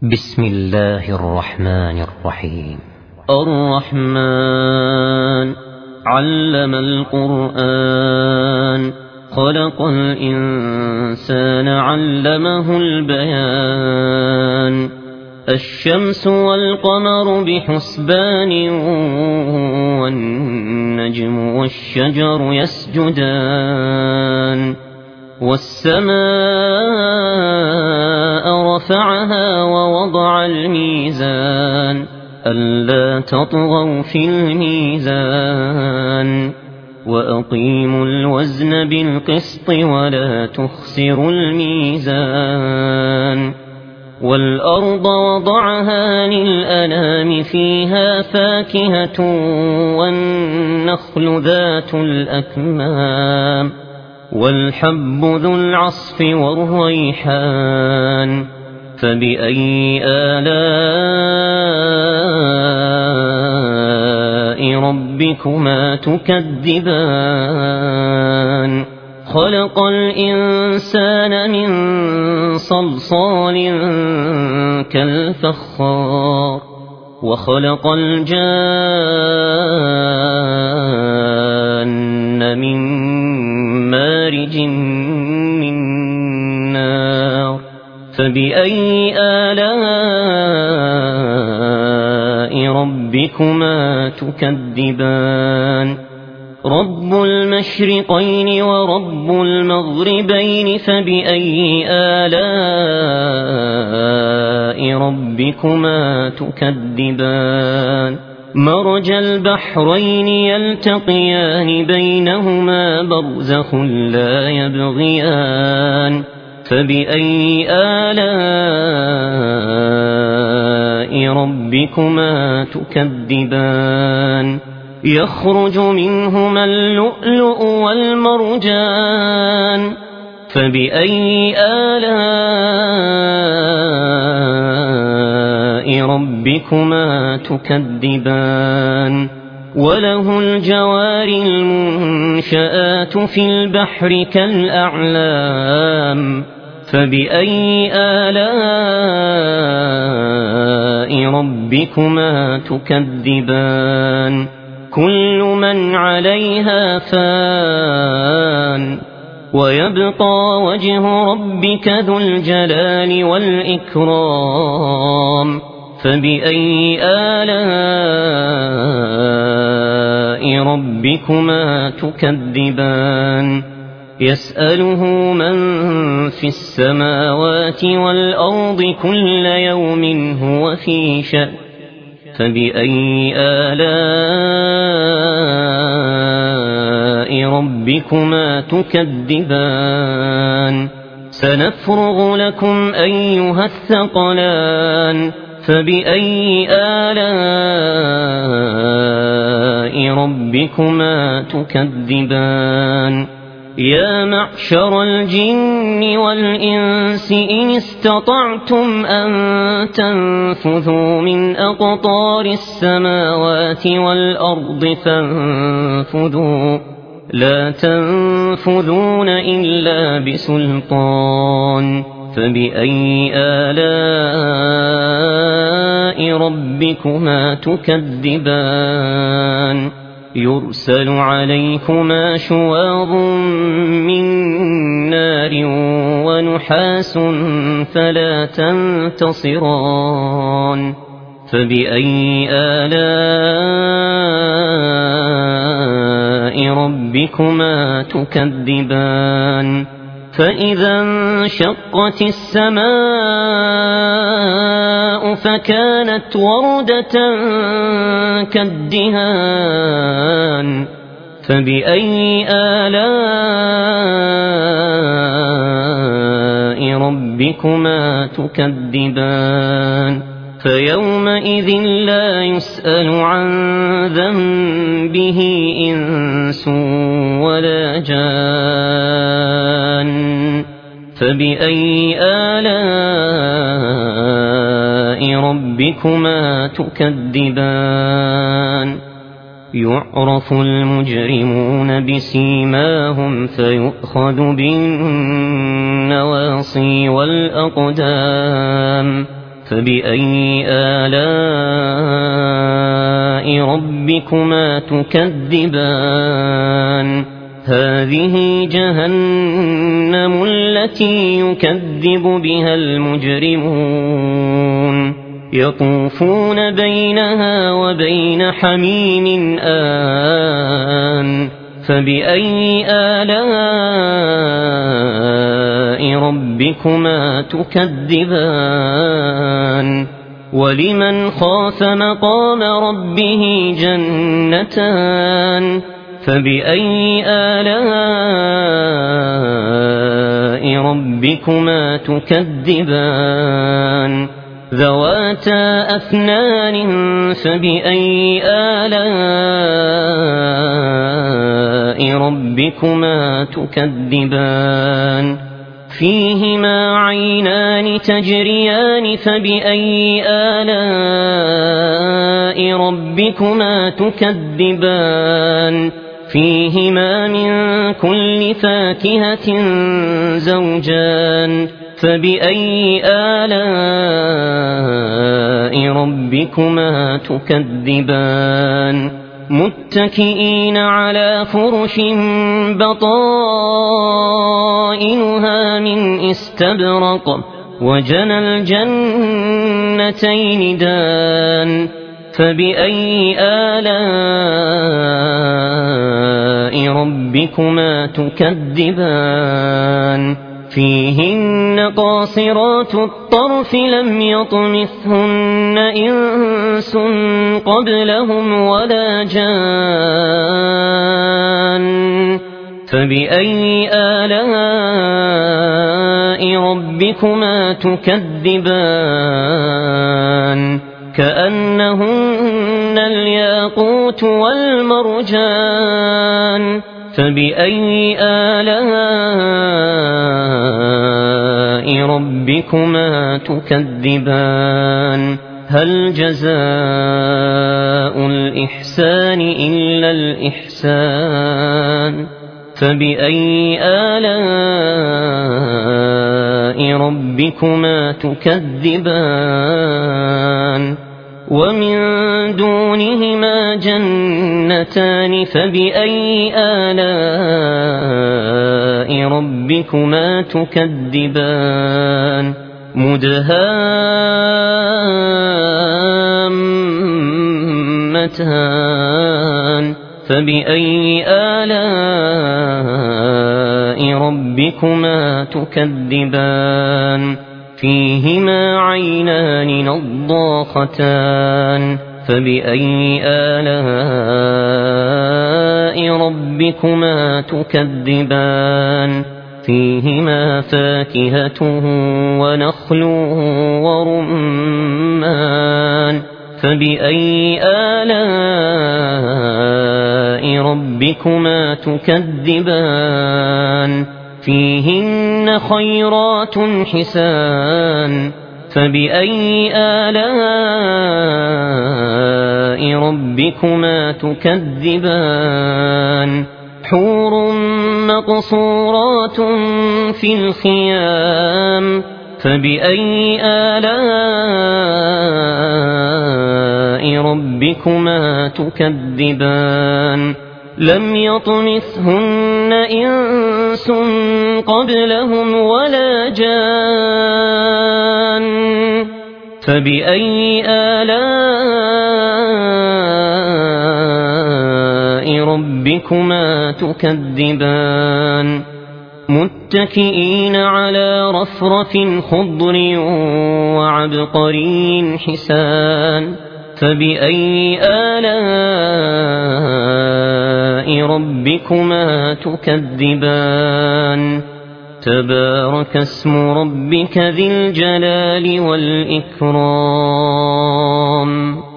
بسم الله الرحمن الرحيم. الرحمن علم القرآن خلق الإنسان علمه البيان. الشمس والقمر بحسبان والنجم والشجر يسجدان. والسماء رفعها ووضع الميزان ألا تطغوا في الميزان وأقيموا الوزن بالقسط ولا تخسروا الميزان. والأرض وضعها للأنام فيها فاكهة والنخل ذات الأكمام والحب ذو العصف والريحان. فبأي آلاء ربكما تكذبان؟ خلق الإنسان من صلصال كالفخار وخلق الجان من مارج من نار. فبأي آلاء ربكما تكذبان؟ رب المشرقين ورب المغربين فبأي آلاء ربكما تكذبان؟ مرج البحرين يلتقيان بينهما برزخ لا يبغيان. فبأي آلاء ربكما تكذبان؟ يخرج منهما اللؤلؤ والمرجان. فبأي آلاء ربكما تكذبان؟ وله الجوار المنشآت في البحر كالأعلام. فبأي آلاء ربكما تكذبان؟ كل من عليها فان ويبقى وجه ربك ذو الجلال والإكرام. فبأي آلاء ربكما تكذبان؟ يسأله من في السماوات والأرض كل يوم هو في شأن. فبأي آلاء ربكما تكذبان؟ سنفرغ لكم أيها الثقلان. فبأي آلاء ربكما تكذبان؟ يا معشر الجن والإنس إن استطعتم أن تنفذوا من أقطار السماوات والأرض فانفذوا لا تنفذون إلا بسلطان. فبأي آلاء ربكما تكذبان؟ يرسل عليكما شواظ من نار ونحاس فلا تنتصران. فبأي آلاء ربكما تكذبان؟ فإذا انشقت السماء فكانت وردة كالدهان. فبأي آلاء ربكما تكذبان؟ فيومئذ لا يسأل عن ذنبه إنس ولا جان. فبأي آلاء ربكما تكذبان؟ يعرف المجرمون بسيماهم فيؤخذ بالنواصي والأقدام فبأي آلاء ربكما تكذبان هذه جهنم التي يكذب بها المجرمون يطوفون بينها وبين حميم آن فبأي آلاء ربكما تكذبان ولمن خاف مقام ربه جنتان فبأي آلاء ربكما تكذبان ذواتا أفنان فبأي آلاء ربكما تكذبان فيهما عينان تجريان فبأي آلاء ربكما تكذبان فيهما من كل فاكهة زوجان فبأي آلاء ربكما تكذبان متكئين على فرش بطائنها من استبرق وجنى الجنتين دان فبأي آلاء ربكما تكذبان فيهن قاصرات الطرف لم يطمثهن إنس قبلهم ولا جان فبأي آلاء ربكما تكذبان كأنهن الياقوت والمرجان فبأي آلاء ربكما تكذبان هل جزاء الإحسان إلا الإحسان فبأي آلاء ربكما تكذبان ومن دونهما جنتان فبأي آلاء ربكما تكذبان مدهامتان فبأي آلاء ربكما تكذبان فيهما عينان نضاختان فبأي آلاء ربكما تكذبان فيهما فاكهة ونخل ورمان فبأي آلاء ربكما تكذبان فيهن خيرات حسان فبأي آلاء ربكما تكذبان حور مقصورات في الخيام فبأي آلاء ربكما تكذبان لم يطمثهن إنس قبلهم ولا جان فبأي آلاء ربكما تكذبان متكئين على رفرف خضر وعبقري حسان فبأي آلاء ربكما تكذبان تبارك اسم ربك ذي الجلال والإكرام